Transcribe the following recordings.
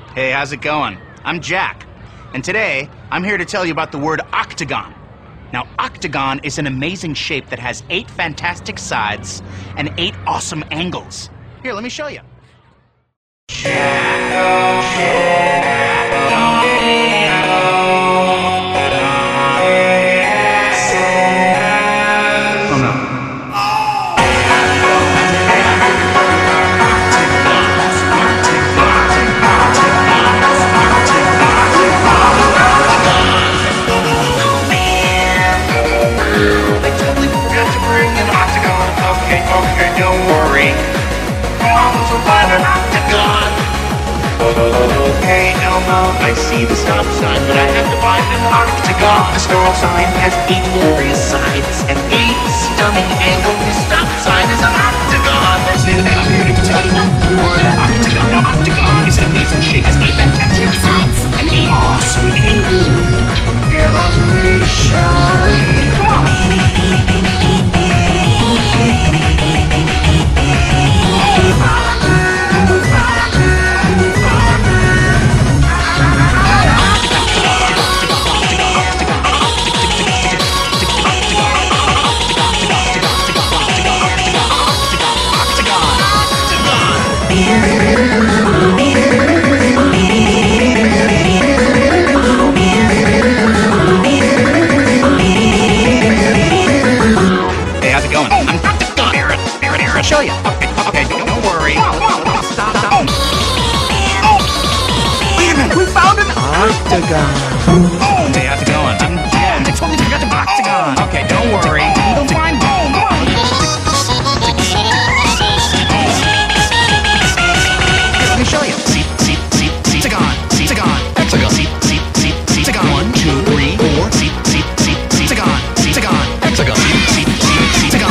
Hey, how's it going? I'm Jack, and today I'm here to tell you about the word octagon. Now, octagon is an amazing shape that has 8 fantastic sides and 8 awesome angles. Here, let me show you. Okay, Elmo, I see the stop sign, but I have to find an octagon. The stop sign has 8 glorious sides and 8 stunning angles. The stop sign is an octagon. Today I'm here to tell you the word octagon. Now, octagon is an amazing shape, has 8 fantastic sides and 8 awesome angles. Here, let me show you. Come on. Hey, how's it going? I'm here to show you. Okay, don't worry. Stop. Oh! Wait a minute, we found an octagon. Hey, how's it going? I'm Jen. I totally forgot the octagon. Okay, don't worry. We'll find home. Come on. Let me show you. See, octagon, hexagon, hexagon. 1, 2, 3, 4. See, hexagon, hexagon, hexagon.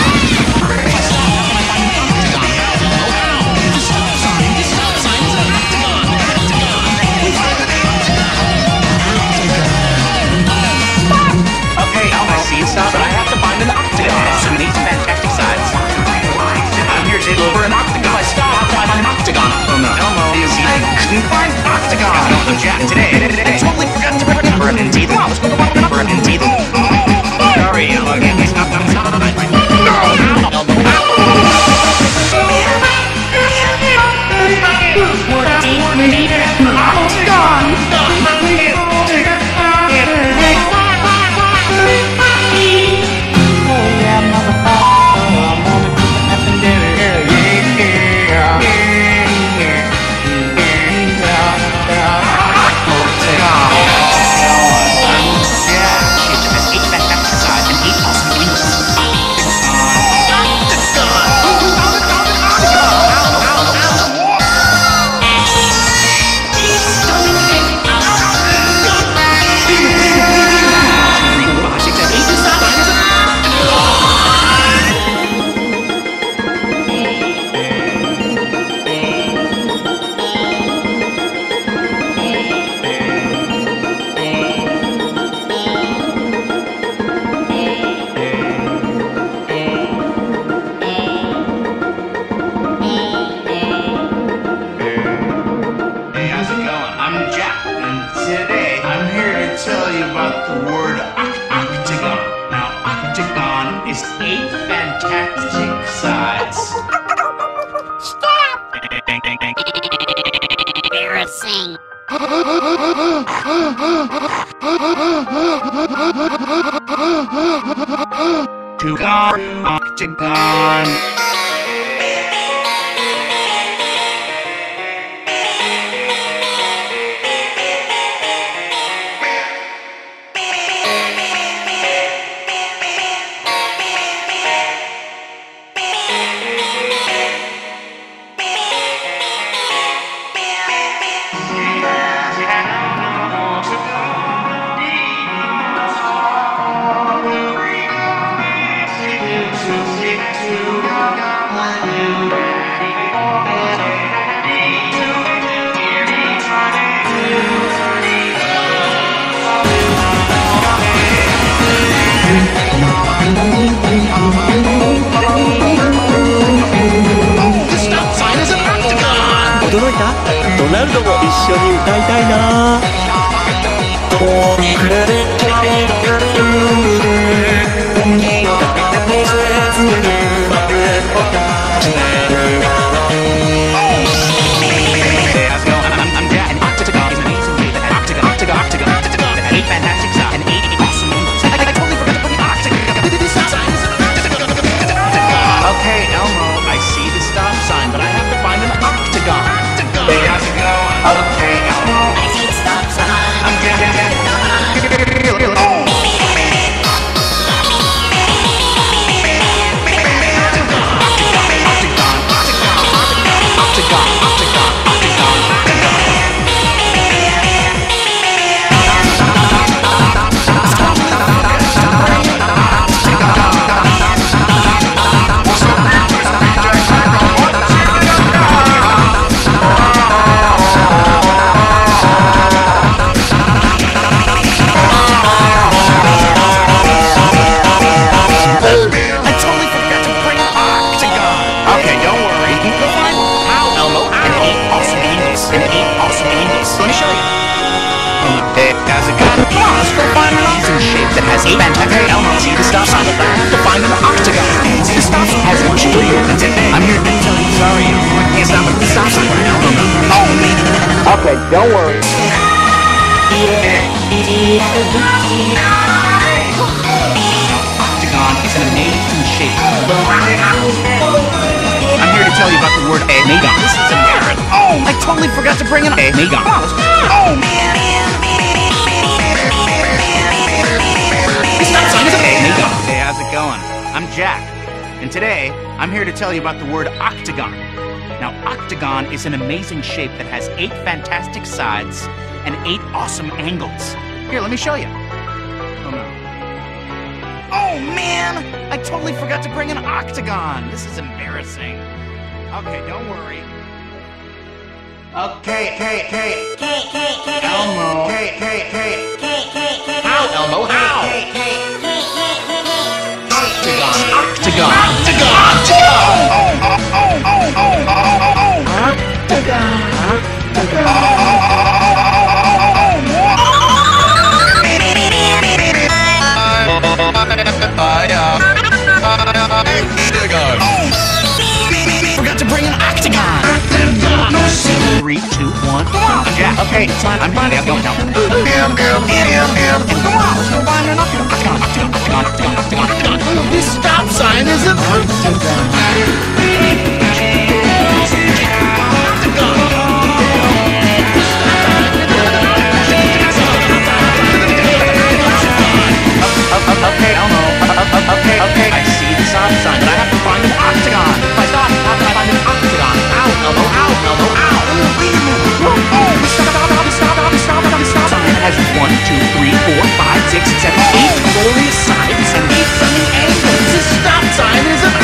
Okay, Elmo, I see you stop, but I have to find an octagon. So many fantastic sides. I'm here to deliver an octagon. I stop, I find an octagon. Oh no. Elmo, I couldn't find an octagon. I'm Jack. Today, I totally forgot to remember it. Indeed, come on, let's go to the number. Indeed. sorry, Elmo. Stop. Hey, how's it going? I'm Jack, and today I'm here to tell you about the word octagon. Now, octagon is 8 fantastic sides. Stop! Embarrassing. Octagon. To ナルドも一緒に歌いたいな。 Okay, don't worry. Octagon is an amazing shape. I'm here to tell you about the word Megon. This is a merit. Oh, I totally forgot to bring an Megon. Oh, man. Hey, how's it going? I'm Jack, and today I'm here to tell you about the word octagon. Now, octagon is an amazing shape that has 8 fantastic sides and 8 awesome angles. Here, let me show you. Oh, no. Oh, man! I totally forgot to bring an octagon. This is embarrassing. Okay, don't worry. Okay, Elmo. How, Elmo? How? Octagon. Forgot to bring an octagon. 3, 2, 1. Jack. Okay, it's time. I'm ready. I'm going now. Come on, let's go find an octagon. Octagon. This stop sign isn't Okay, Elmo. Okay. I see the stop sign, but I have to find an octagon. If I stop, how can I find an octagon? Ow, Elmo, ow. Wait a minute. The stop sign has 1, 2, 3, 4, 5, 6, 7, 8 glorious sides and 8 stunning angles. This stop sign is an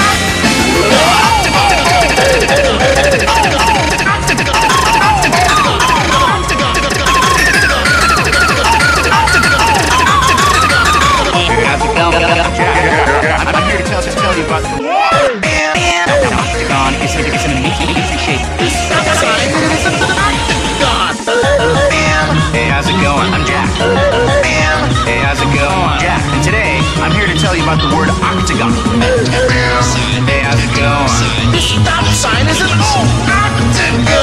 I'm here to tell you about the octagon is an amazing shape. This stop sign is an octagon. Hey, how's it going? I'm Jack. Hey, how's it going? Jack. And today, I'm here to tell you about the word octagon. Hey, how's it going? This stop sign is an octagon.